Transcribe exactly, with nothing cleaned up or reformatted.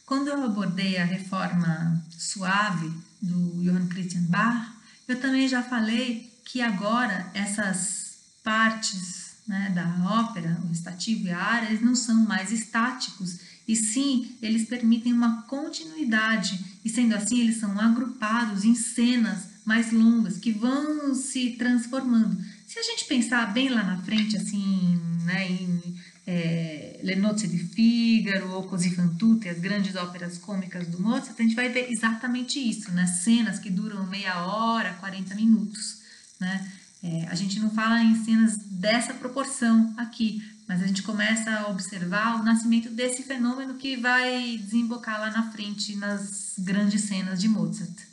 Quando eu abordei a reforma suave do Johann Christian Bach, eu também já falei que agora essas partes, né, da ópera, o recitativo e a área, eles não são mais estáticos, e sim, eles permitem uma continuidade, e sendo assim, eles são agrupados em cenas mais longas, que vão se transformando. Se a gente pensar bem lá na frente, assim, né, em é, Le Nozze di Figaro ou Così fan tutte, as grandes óperas cômicas do Mozart, a gente vai ver exatamente isso, né? Cenas que duram meia hora, quarenta minutos, né? É, a gente não fala em cenas dessa proporção aqui, mas a gente começa a observar o nascimento desse fenômeno que vai desembocar lá na frente nas grandes cenas de Mozart.